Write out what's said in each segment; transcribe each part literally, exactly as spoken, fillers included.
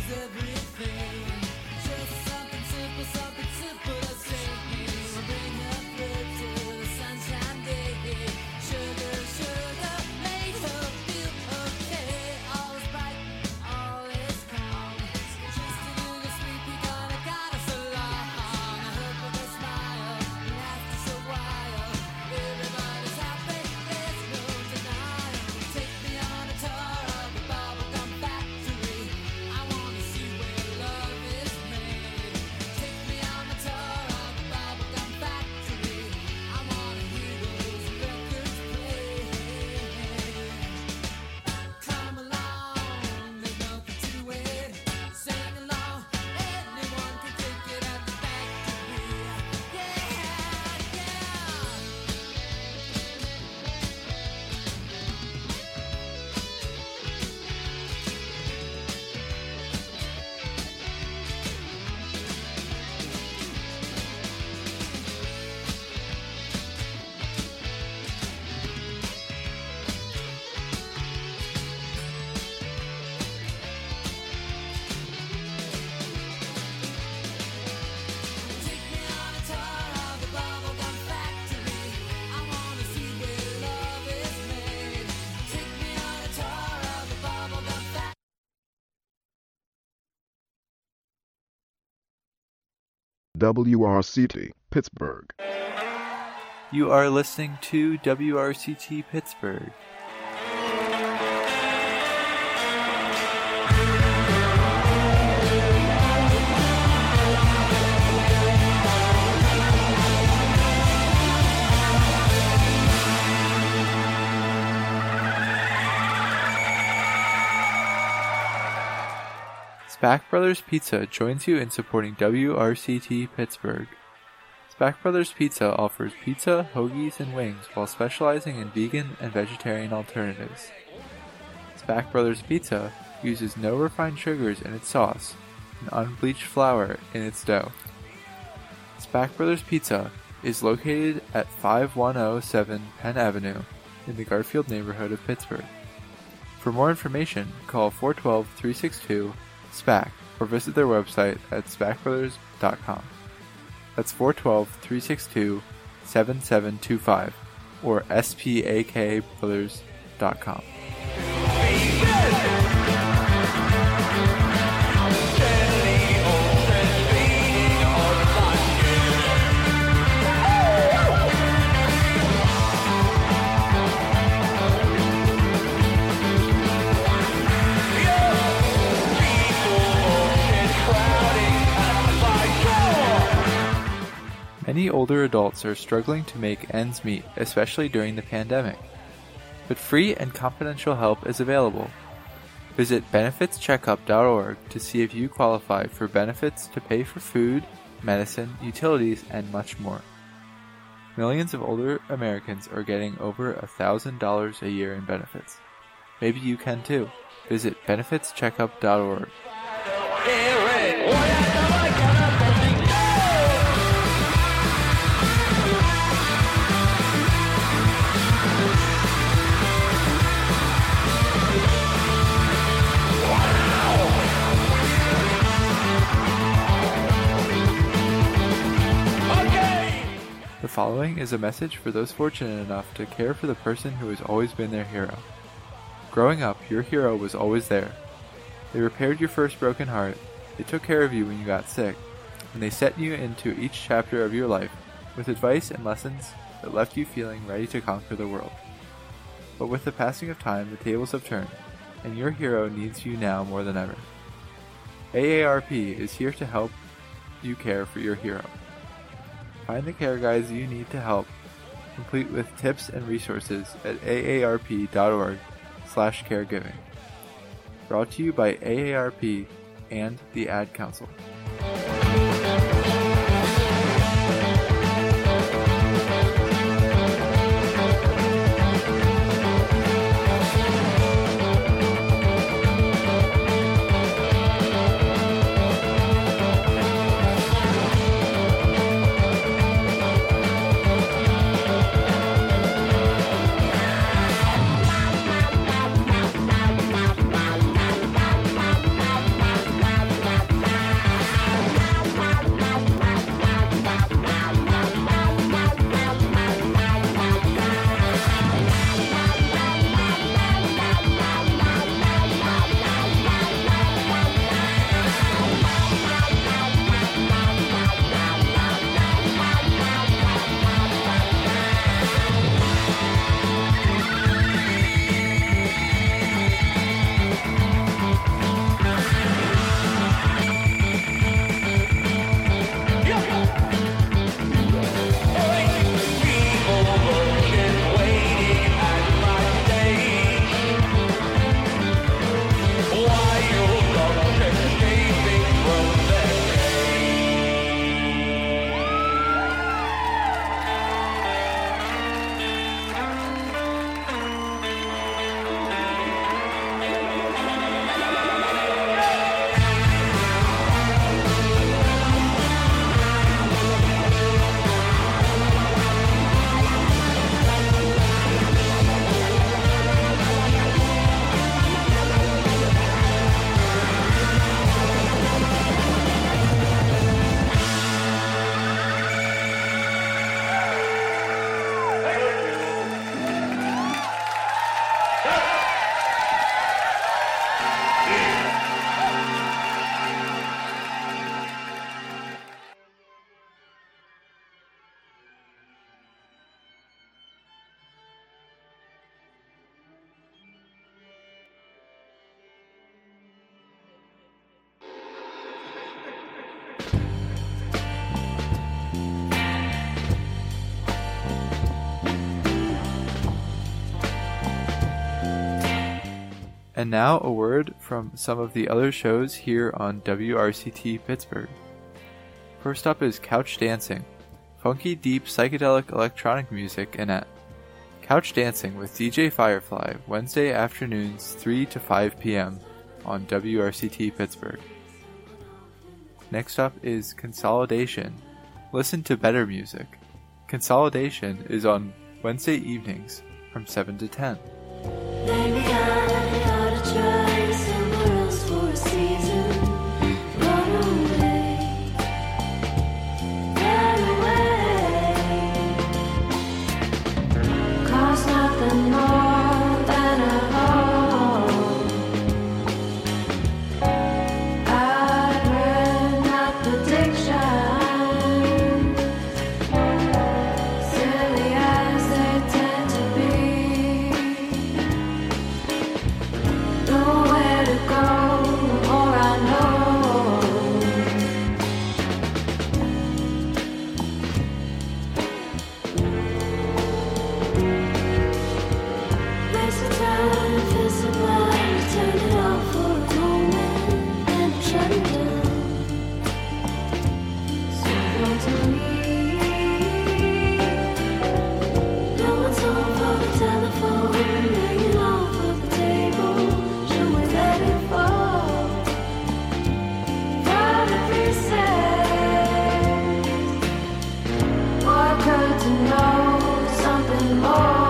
W R C T Pittsburgh. You are listening to W R C T Pittsburgh. Spack Brothers Pizza joins you in supporting W R C T Pittsburgh. Spack Brothers Pizza offers pizza, hoagies, and wings while specializing in vegan and vegetarian alternatives. Spack Brothers Pizza uses no refined sugars in its sauce and unbleached flour in its dough. Spack Brothers Pizza is located at five one zero seven Penn Avenue in the Garfield neighborhood of Pittsburgh. For more information, call four one two, three six two, SPAC or visit their website at spack brothers dot com. That's four one two, three six two, seven seven two five or spack brothers dot com. Many older adults are struggling to make ends meet, especially during the pandemic. But free and confidential help is available. Visit benefits checkup dot org to see if you qualify for benefits to pay for food, medicine, utilities, and much more. Millions of older Americans are getting over one thousand dollars a year in benefits. Maybe you can too. Visit benefits checkup dot org. The following is a message for those fortunate enough to care for the person who has always been their hero. Growing up, your hero was always there. They repaired your first broken heart, they took care of you when you got sick, and they set you into each chapter of your life with advice and lessons that left you feeling ready to conquer the world. But with the passing of time, the tables have turned, and your hero needs you now more than ever. A A R P is here to help you care for your hero. Find the care guides you need to help, complete with tips and resources at A A R P dot org slash caregiving. Brought to you by A A R P and the Ad Council. And now a word from some of the other shows here on W R C T Pittsburgh. First up is Couch Dancing, funky, deep, psychedelic electronic music and at Couch Dancing with D J Firefly, Wednesday afternoons three to five p.m. on W R C T Pittsburgh. Next up is Consolidation. Listen to better music. Consolidation is on Wednesday evenings from seven to ten. Maybe I ought to try somewhere else for a season. Run away, run away. Cost nothing more than a home. I'd read not prediction, silly as they tend to be. Nowhere to go, the more I know. There's a time, feels so blind, turn it off for a moment, and I'm shutting down. So wrong to me. No one's home for the telephone, hanging off of the table. Should we let it fall? Probably said, or good to know something more.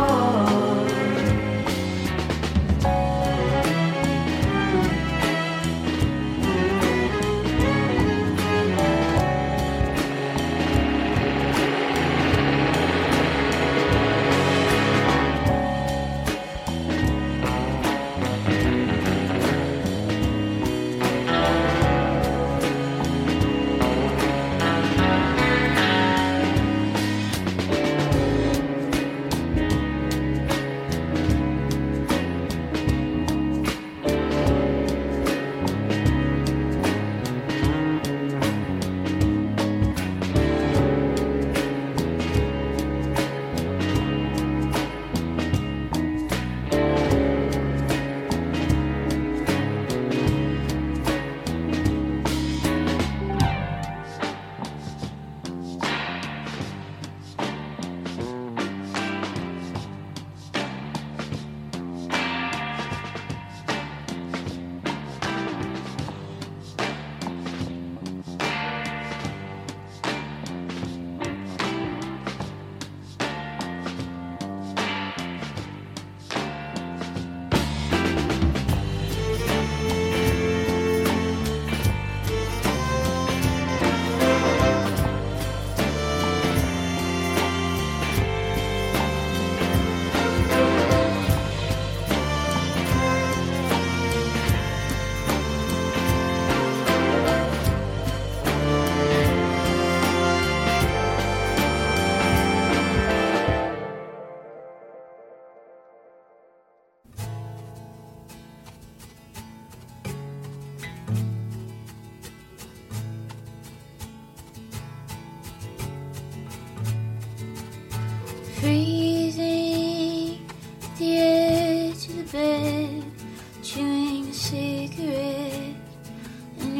Freezing at the edge of the bed, chewing a cigarette and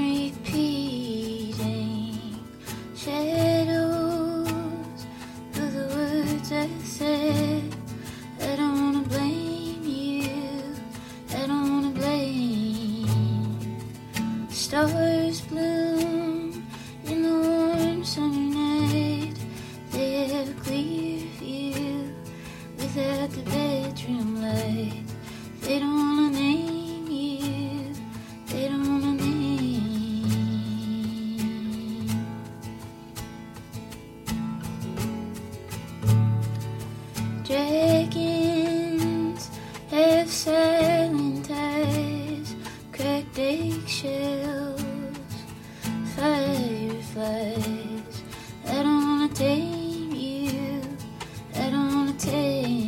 repeating shadows of the words I said. I don't wanna blame you, I don't wanna blame. Stars bloom in the warm summer night, they have a clear view without the bedroom light. They don't wanna name you, they don't wanna name. Dragons have silent eyes, cracked eggshells, fireflies. I don't wanna tame you, I don't wanna tame.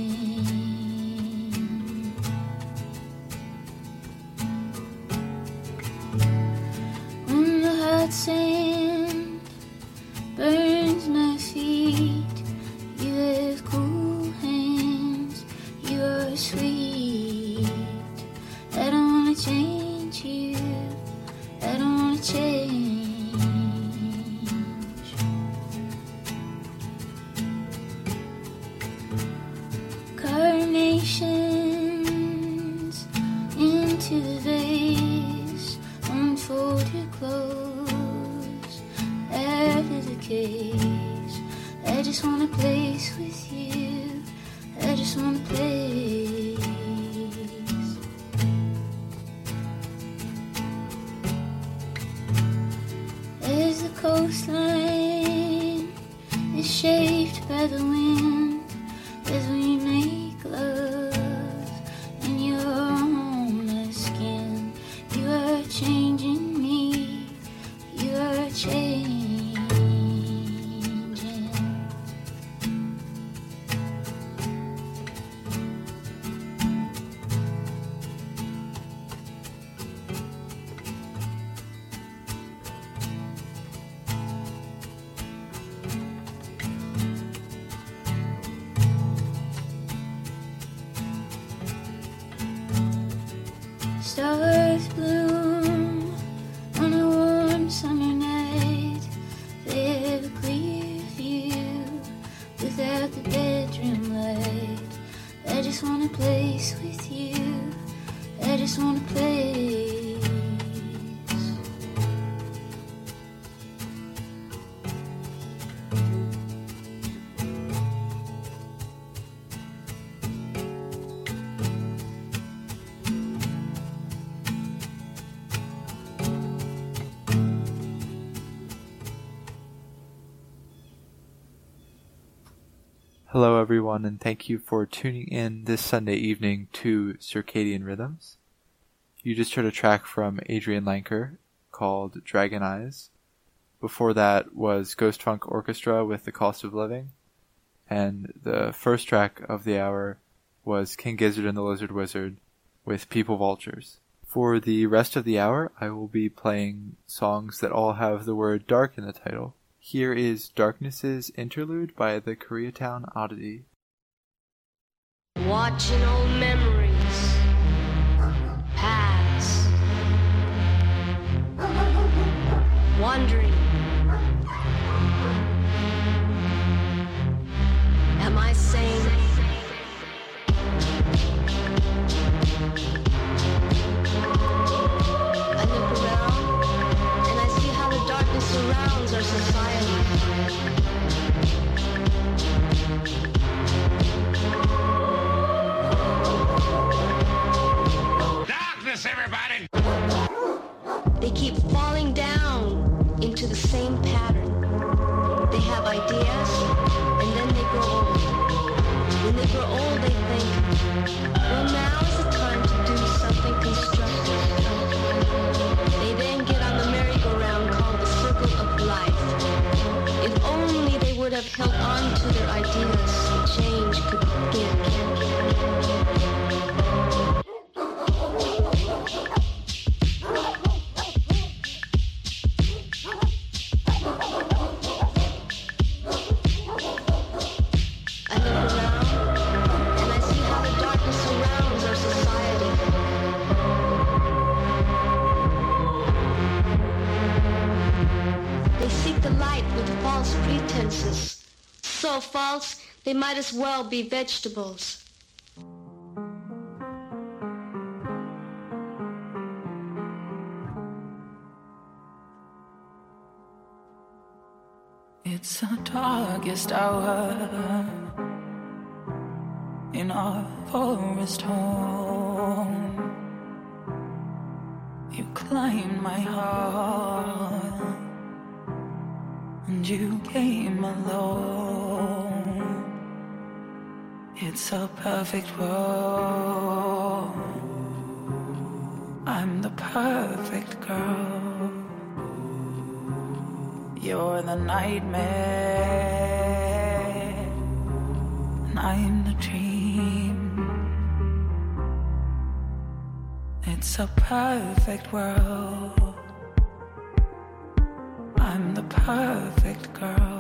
When the hot sand burns my feet, you have cool hands, you are sweet. I don't close after the cage. I just wanna place with you. I just wanna place. As the coastline is shaped by the wind, as we make love in your own skin, you are changing me, you are changing. Stars bloom on a warm summer night. They have a clear view without the bedroom light. I just wanna place with you. I just wanna place. Hello everyone, and thank you for tuning in this Sunday evening to Circadian Rhythms. You just heard a track from Adrian Lanker called Dragon Eyes. Before that was Ghost Funk Orchestra with The Cost of Living. And the first track of the hour was King Gizzard and the Lizard Wizard with People Vultures. For the rest of the hour, I will be playing songs that all have the word dark in the title. Here is Darkness's Interlude by the Koreatown Oddity. Watching old memories pass, wondering, am I sane? I look around and I see how the darkness surrounds our society. Darkness, everybody! They keep falling down into the same pattern. They have ideas, and then they grow old. When they grow old, they think, well, now is the time to do something constructive. They then get on the merry-go-round called the circle of life. If only they would have held on to their ideas, change could begin. So false, they might as well be vegetables. It's the darkest hour in our forest home. You climbed my heart and you came alone. It's a perfect world. I'm the perfect girl. You're the nightmare, and I'm the dream. It's a perfect world. I'm the perfect girl.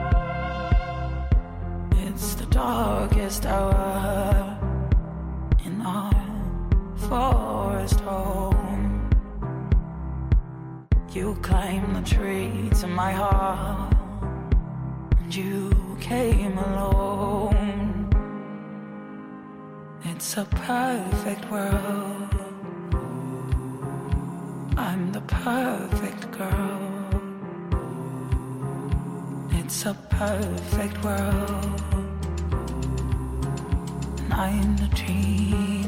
Darkest hour in our forest home. You climbed the tree to my heart, and you came alone. It's a perfect world. I'm the perfect girl. It's a perfect world, and I'm the dream.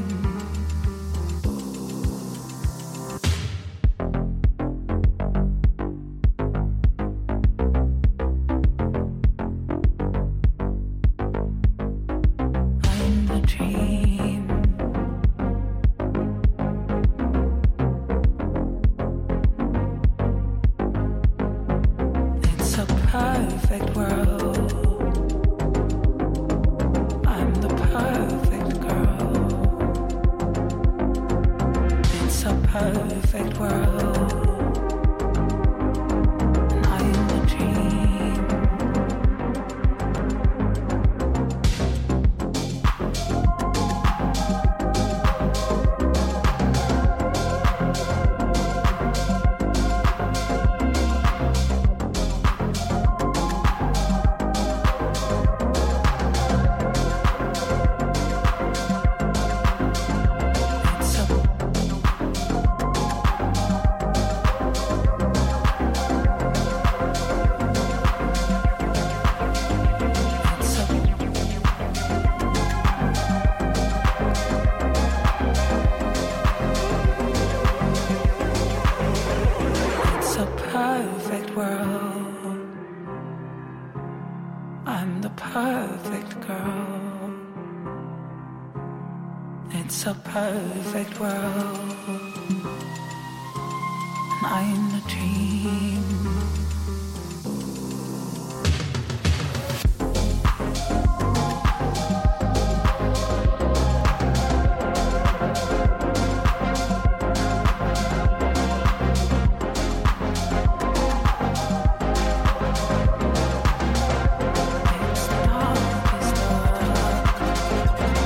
I'm the dream. It's a perfect world. I'm the perfect girl. It's a perfect world, and I'm the dream. It's a It's a It's a perfect world. I'm the perfect girl. It's a perfect world, and I'm the dream. It's the darkest dark.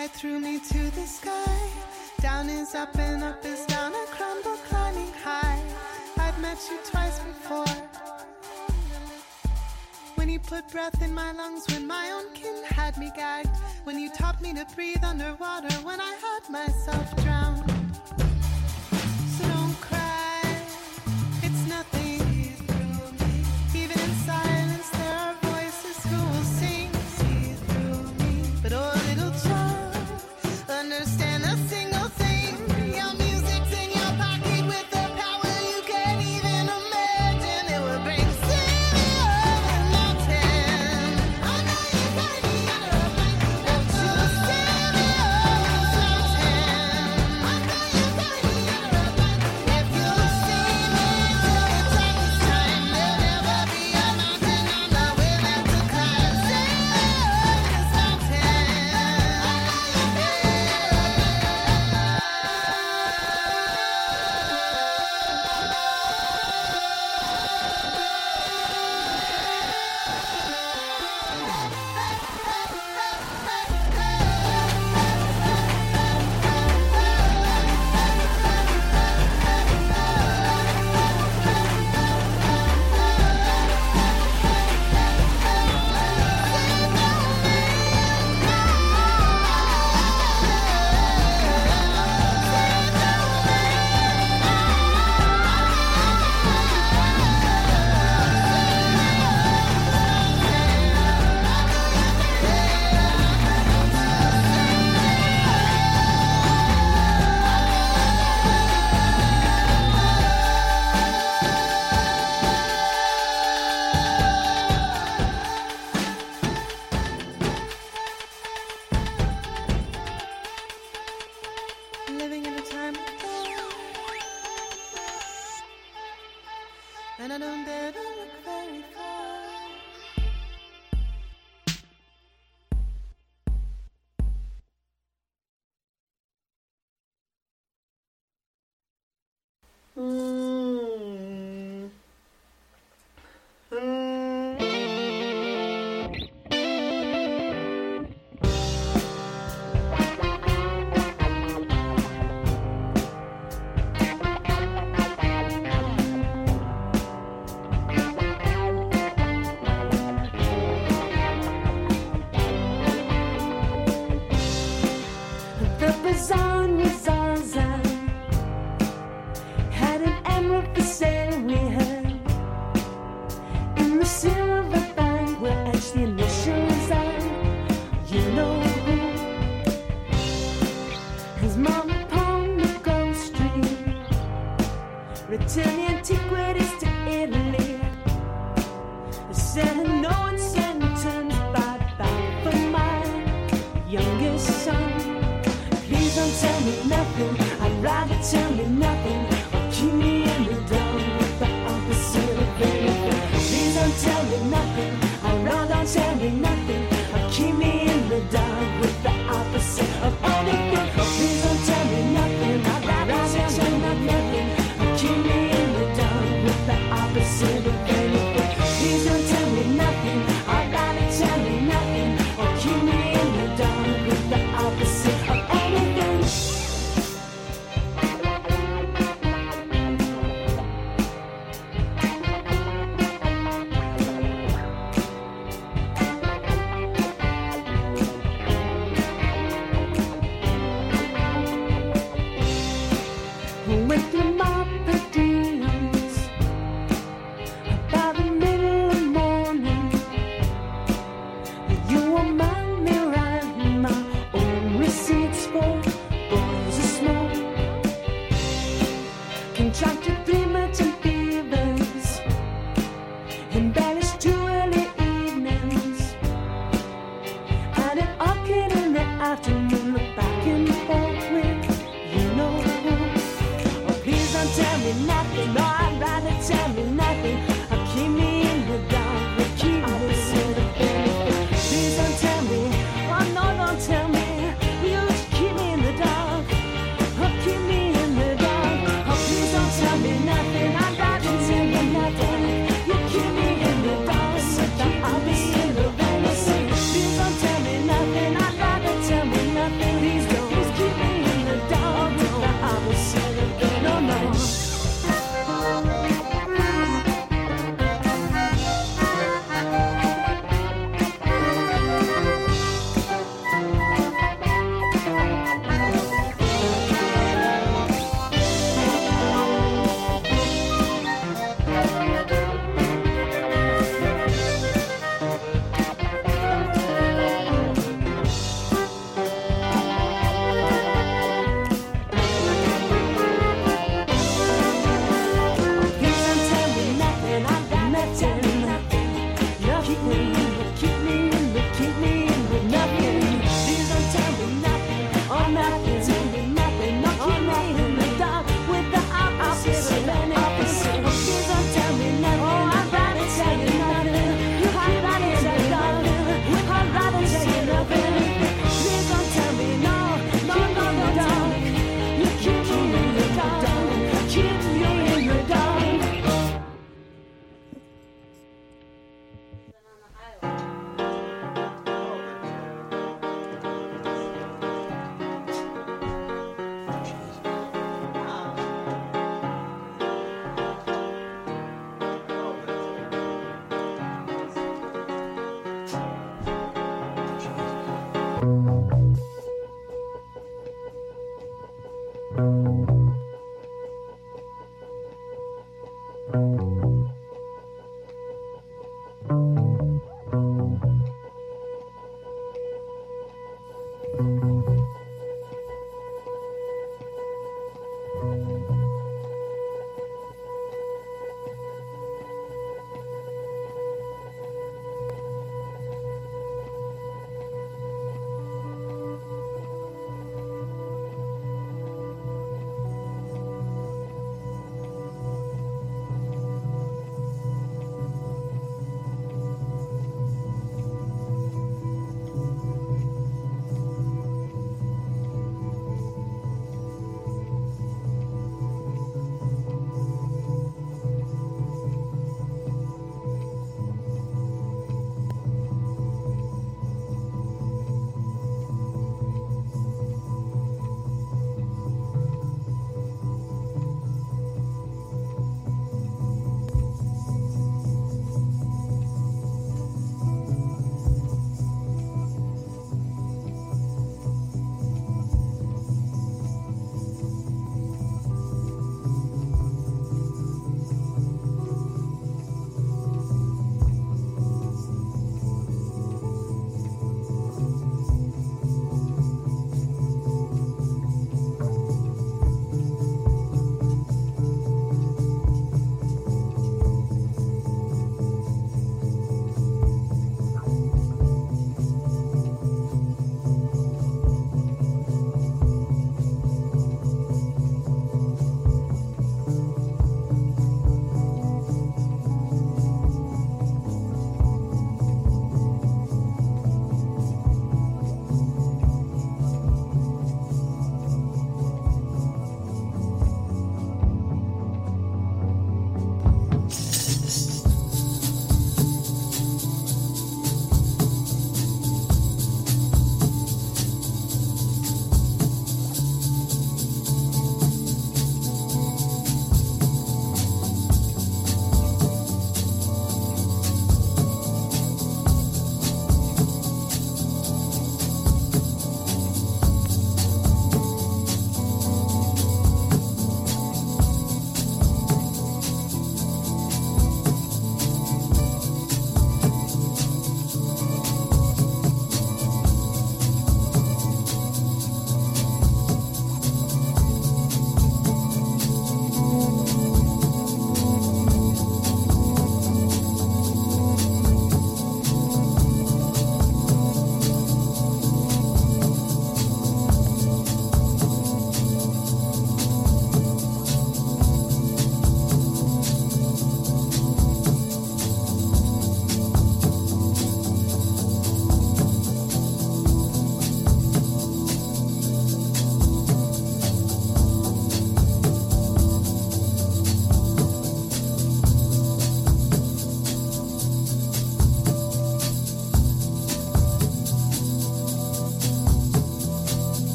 right through me to the sky. Down is up and up is down. I crumble climbing high. I've met you twice before. When you put breath in my lungs, when my own kin had me gagged, when you taught me to breathe underwater, when I had myself drowned. So don't cry, it's nothing. Even in silence there are voices who will sing. See through me. But oh little child, understand a single thing. Your music's in your pocket with the power you can't even imagine. It will bring living in a time of dawn, and I don't dare to look very far. Mm. Mm. The bazaar was ours, I had an emerald for sale we had. In the silver band were etched the initials are, you know who. His mom upon the Gulf Stream, returning antiquities to Italy. Said no one sentence bye-bye for my youngest son. Please don't tell me nothing, I'd rather tell me nothing, or keep me in the dark with the opposite of anything. Please don't tell me nothing, I'd rather tell me nothing, or keep me in the dark with the opposite of anything. Please don't tell me nothing, I'd rather tell me nothing, or keep me in the dark with the opposite of anything. Please don't tell me nothing, I'd rather tell me nothing, or keep me in the dark with the opposite of anything. Went through my dreams about the middle of the morning. You were my mirror, my own receipts for boys of smoke. Contracted three merchant fevers, embellished two early evenings. At an arcade in the afternoon, look back and forth with you know who. Oh, please don't tell me nothing, no, I'd rather tell me nothing. Or keep me in the dark, or keep me opposite of anything. Please don't tell me, oh no, don't tell me. You just keep me in the dark, or keep me in the dark. Oh, please don't tell me nothing, I'd rather tell you nothing. You keep me in the dark, so that I'll be in the fantasy. Please don't tell me nothing, I'd rather tell me nothing.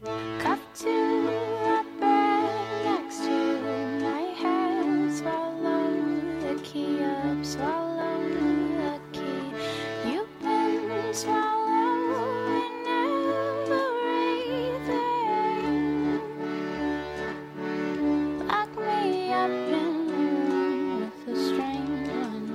Cup to the bed next to my head. Swallow the key up, swallow the key. You've been swallowing everything. Lock me up in a room with a strange one.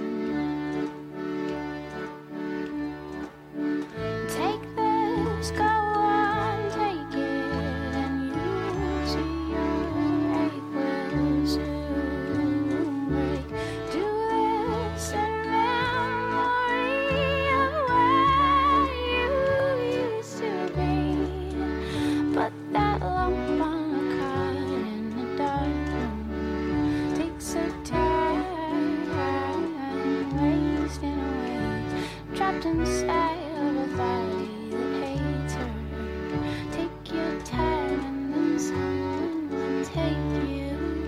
Take this, go on, take it, and you see your ache will soon break. Do this in memory of where you used to be. But that lump on a cot in the dark room takes a time wasting away, trapped inside of a body that hates her. Take your time and then someone will take you.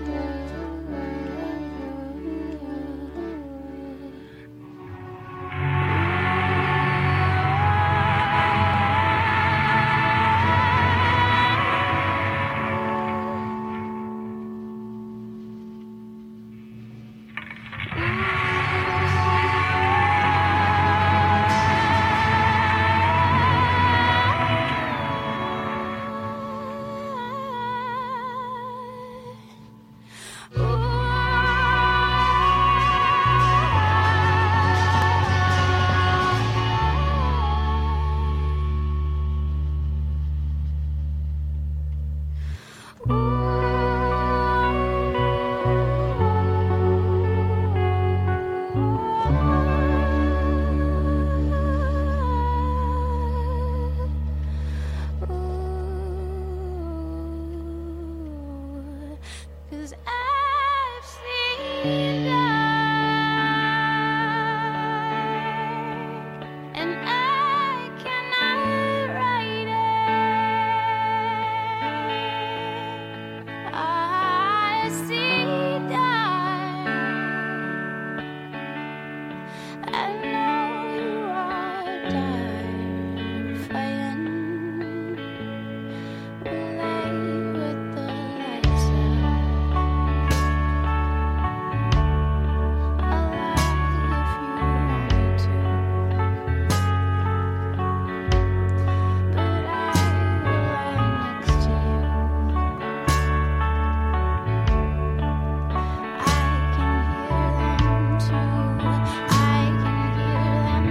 Cause I've seen dark, and I cannot write it. I see dark. I know you are terrifying. Play with the lights I'll lie if you want me to, but I will lie next to you. I can hear them too. I can hear them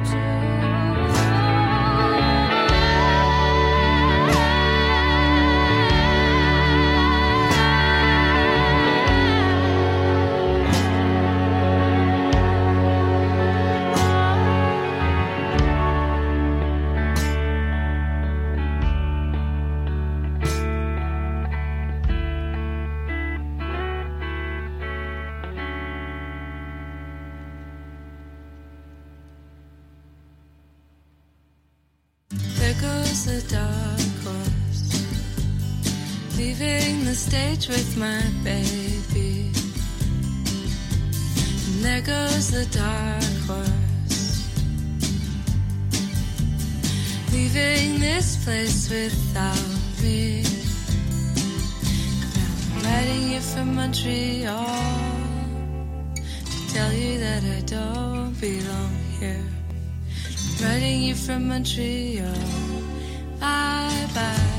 There goes the dark horse, leaving the stage with my baby. And there goes the dark horse, leaving this place without me. Now I'm writing you from Montreal to tell you that I don't belong here. Writing you from Montreal, bye bye.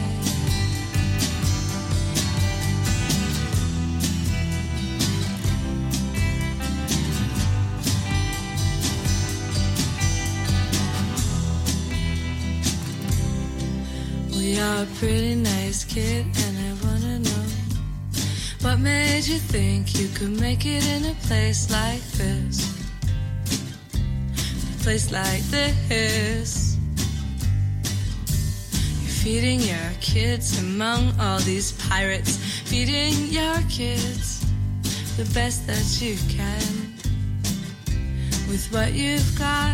We are a pretty nice kid, and I wanna know what made you think you could make it in a place like this. Place like this. You're feeding your kids among all these pirates, feeding your kids the best that you can with what you've got.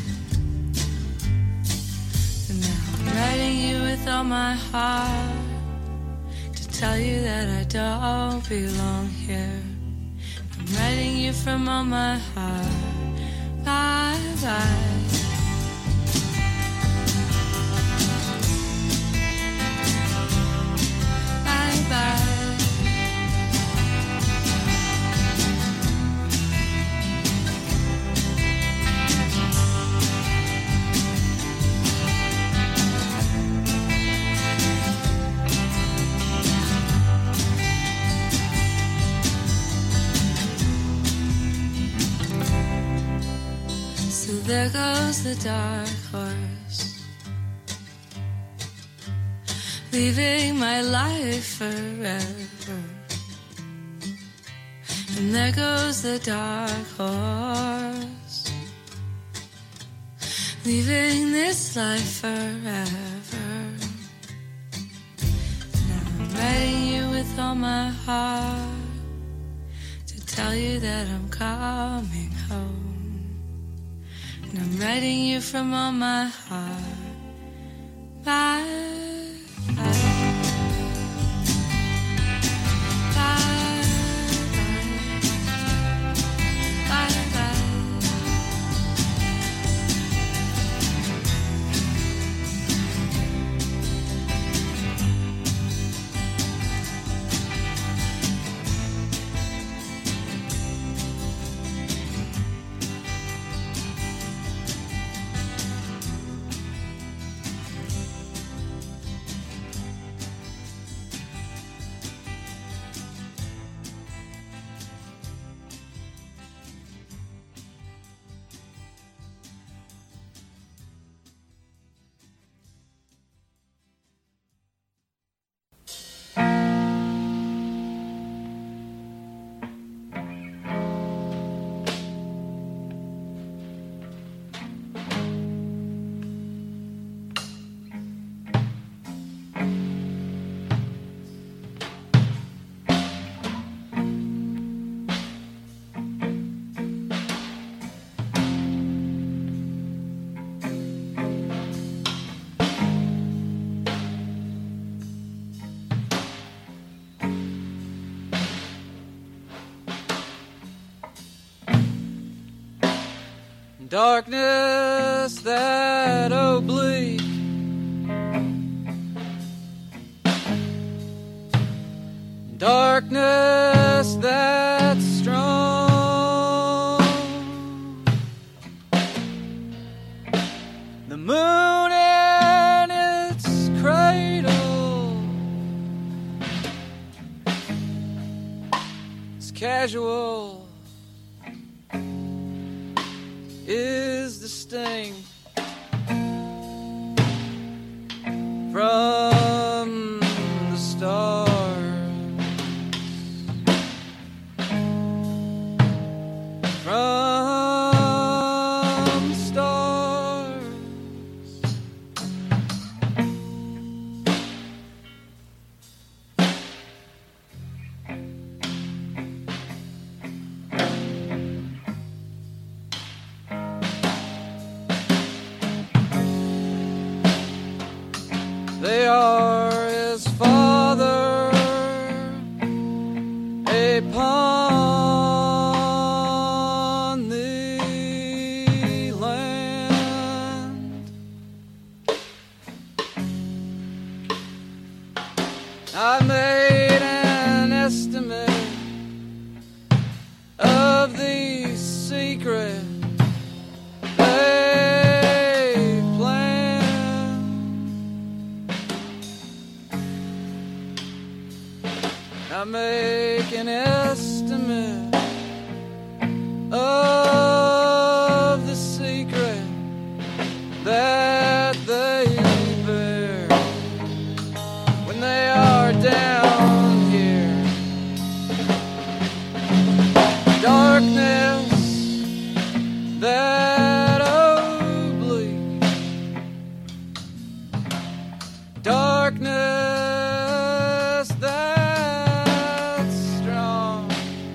And now I'm writing you with all my heart to tell you that I don't belong here. I'm writing you from all my heart. Bye bye. So there goes the dark horse, leaving my life forever. And there goes the dark horse, leaving this life forever. Now I'm writing you with all my heart to tell you that I'm coming home. And I'm writing you from all my heart. Bye, bye. Darkness that oblique, darkness that's strong. The moon in its cradle is casual. Is the sting from the stars, from the stars. They are his father upon the land. I made an estimate of the secret they planned. I make an estimate of the secret that they bear when they are down here. Darkness that oblique, darkness that's strong.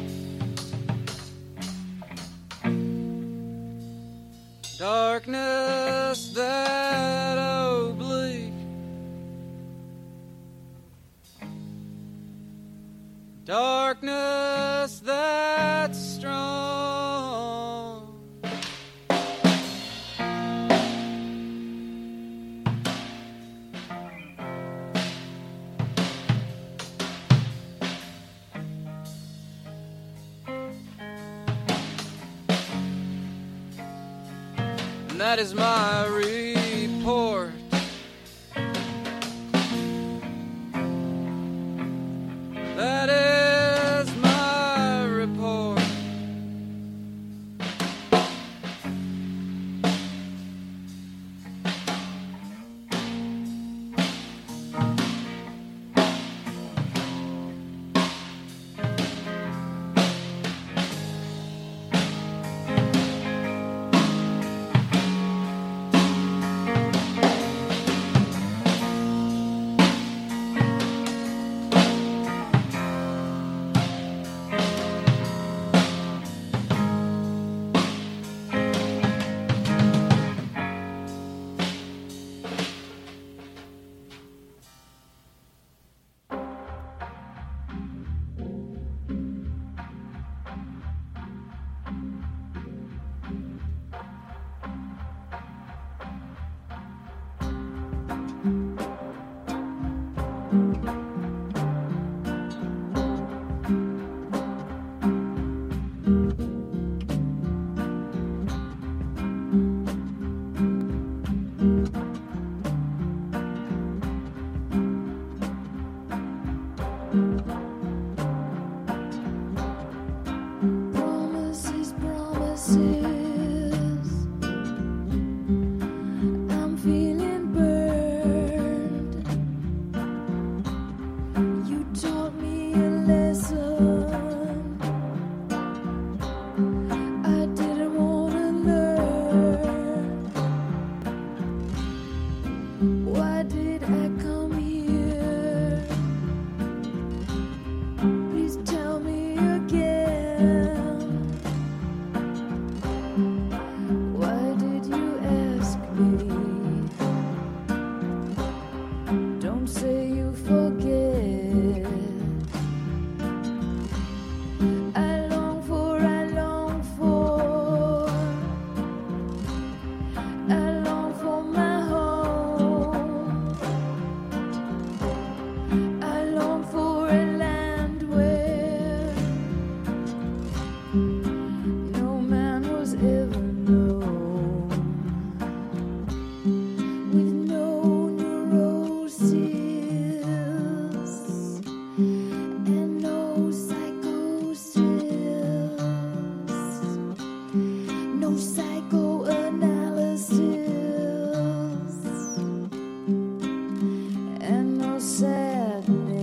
Darkness that oblique, darkness that's strong. And that is my report. That is my report. I'm feeling burned. You taught me a lesson I didn't want to learn. Why did I come here? Please tell me again. Why did you ask me? Don't say you forget. I long for, I long for, I long for my home. I long for a land where no man was ever known, with no neuroses and no psychosis, no psychoanalysis, and no sadness.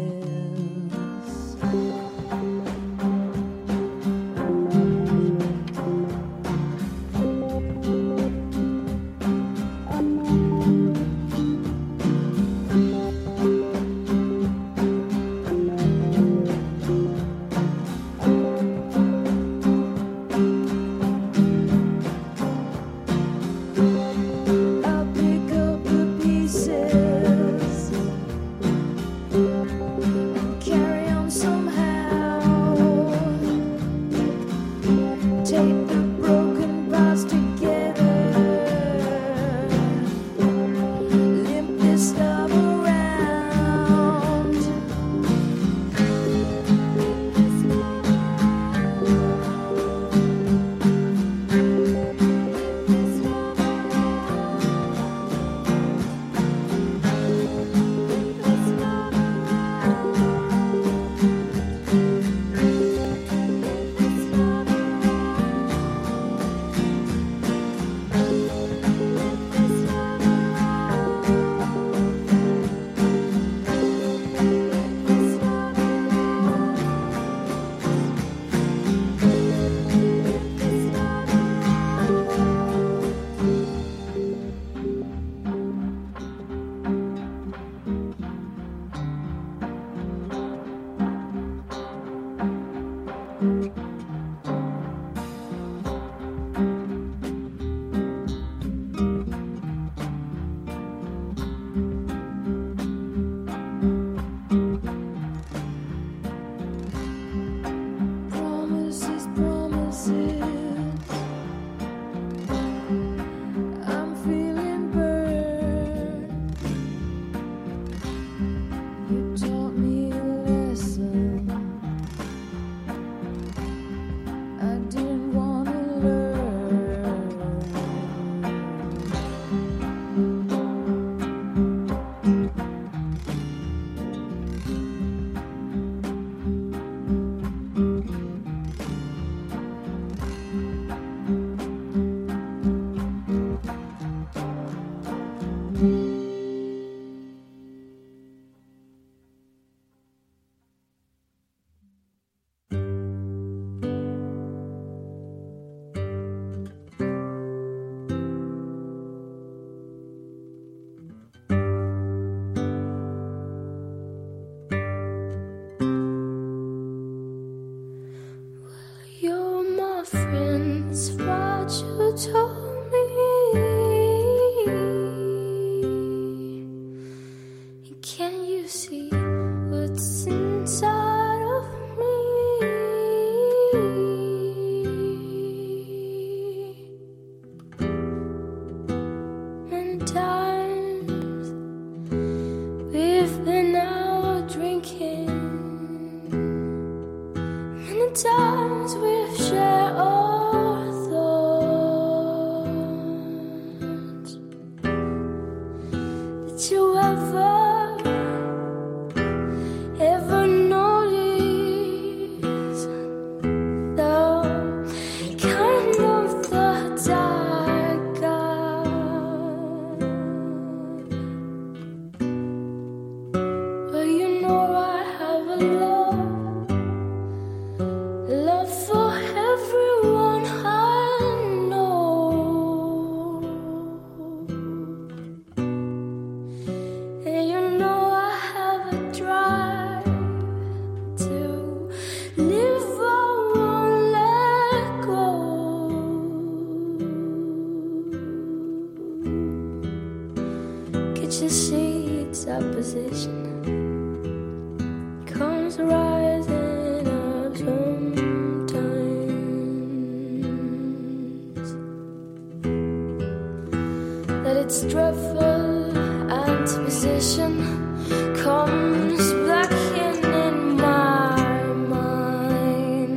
I'll pick up the pieces and carry on somehow. Tape the broken parts together. Limp this love around. Promises, promises. I'm feeling burned. You taught me a lesson I didn't want to learn. You're my friends, what you told me. Can you see what's inside of me? Many times we've been out drinking. Many times we've shared our thoughts. you see its opposition comes rising up sometimes. That its dreadful antiposition comes back in in my mind.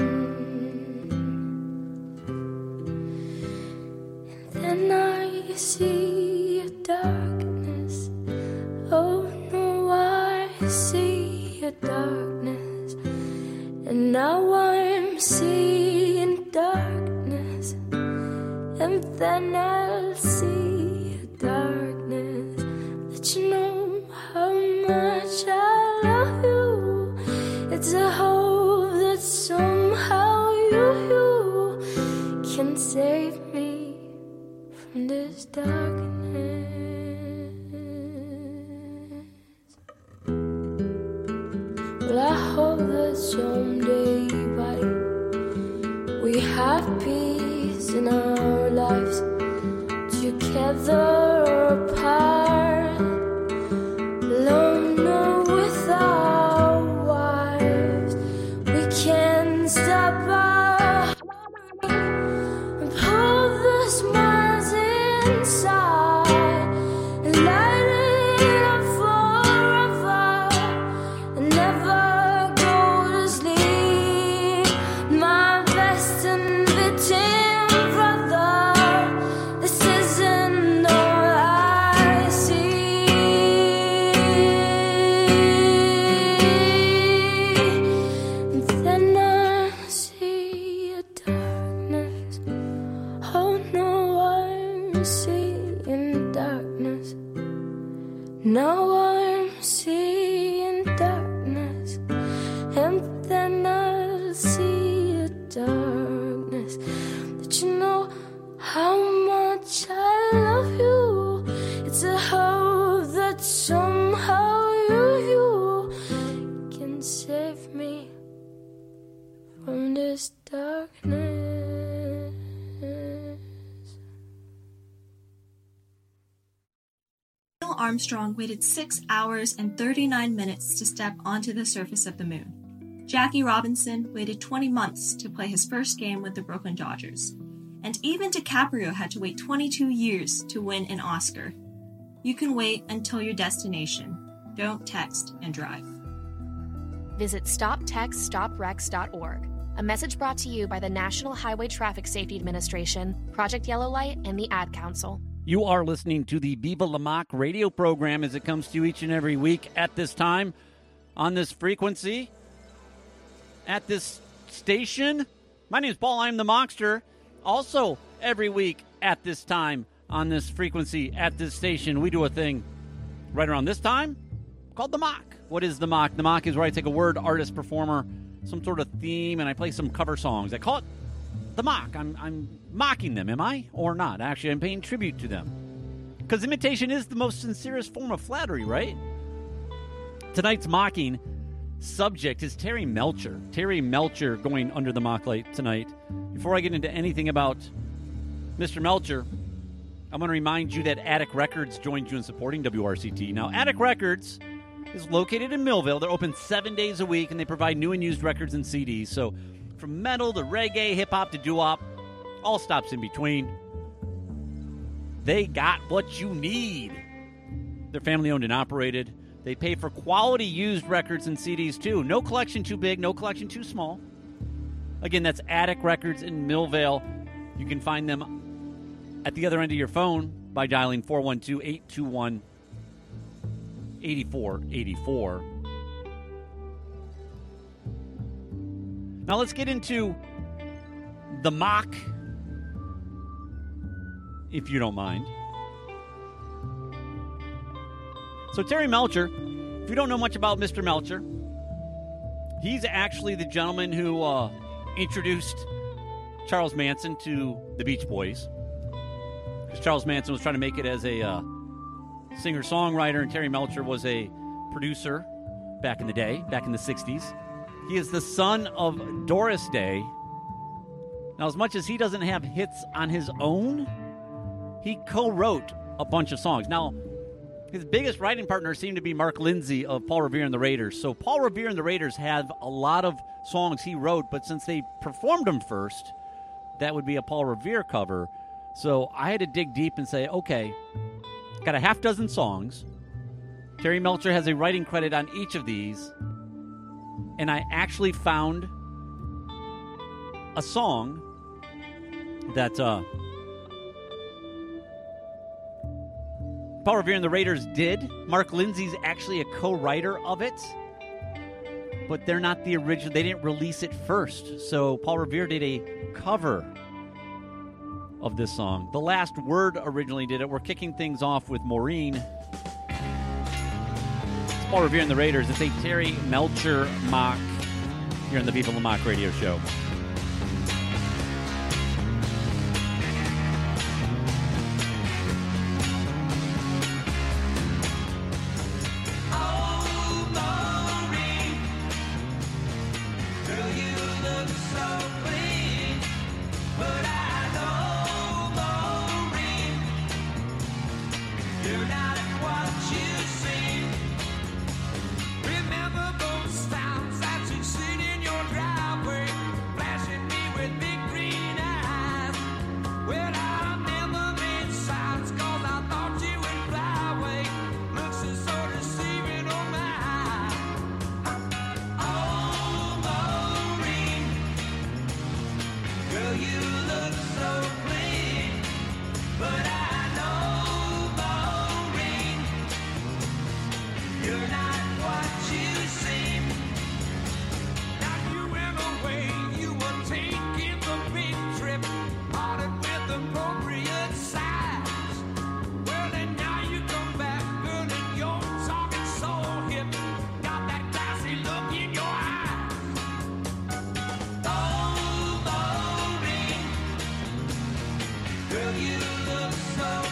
And then I see a darkness. Oh no, I see a darkness. And now I'm seeing darkness. And then I'll see a darkness. That you know how much I love you. It's a hope that somehow you, you can save me from this darkness. Well, I hope that someday, buddy, we have peace in our lives, together or apart, alone or with our wives. We can stop our and pull the smiles inside and light it up forever and never go to sleep. My best inviting brother, this isn't all I see. And then I see a darkness. Oh no, I'm seeing darkness. Now I'm seeing darkness. And then I'll see a darkness. That you know how much I love you. It's a hope that somehow you, you can save me from this darkness. Neil Armstrong waited six hours and thirty-nine minutes to step onto the surface of the moon. Jackie Robinson waited twenty months to play his first game with the Brooklyn Dodgers. And even DiCaprio had to wait twenty-two years to win an Oscar. You can wait until your destination. Don't text and drive. Visit stop text stop wrecks dot org. A message brought to you by the National Highway Traffic Safety Administration, Project Yellow Light, and the Ad Council. You are listening to the Viva La Mock radio program as it comes to you each and every week at this time, on this frequency, at this station. My name is Paul. I'm the Mockster. Also, every week at this time, on this frequency, at this station, we do a thing right around this time called The Mock. What is The Mock? The Mock is where I take a word, artist, performer, some sort of theme, and I play some cover songs. I call it The Mock. I'm, I'm mocking them, am I? Or not? Actually, I'm paying tribute to them. Because imitation is the most sincerest form of flattery, right? Tonight's mocking subject is Terry Melcher. Terry Melcher going under the mock light tonight. Before I get into anything about Mister Melcher, I'm going to remind you that Attic Records joined you in supporting W R C T. Now, Attic Records is located in Millville. They're open seven days a week, and they provide new and used records and C Ds. So from metal to reggae, hip-hop to doo-wop, all stops in between. They got what you need. They're family-owned and operated. They pay for quality used records and C Ds, too. No collection too big, no collection too small. Again, that's Attic Records in Millvale. You can find them at the other end of your phone by dialing four one two, eight two one, eight four eight four. Now let's get into the mock, if you don't mind. So Terry Melcher, if you don't know much about Mister Melcher, he's actually the gentleman who uh, introduced Charles Manson to the Beach Boys. Because Charles Manson was trying to make it as a uh, singer-songwriter, and Terry Melcher was a producer back in the day, back in the sixties. He is the son of Doris Day. Now, as much as he doesn't have hits on his own, he co-wrote a bunch of songs. Now, His biggest writing partner seemed to be Mark Lindsay of Paul Revere and the Raiders. So Paul Revere and the Raiders have a lot of songs he wrote, but since they performed them first, that would be a Paul Revere cover. So I had to dig deep and say, okay, got a half dozen songs. Terry Melcher has a writing credit on each of these. And I actually found a song that uh, Paul Revere and the Raiders did. Mark Lindsay's actually a co-writer of it, but they're not the original. They didn't release it first. So Paul Revere did a cover of this song. The Last Word originally did it. We're kicking things off with Maureen. It's Paul Revere and the Raiders. It's a Terry Melcher mock here on the Viva La Mock Radio Show. Girl, you look so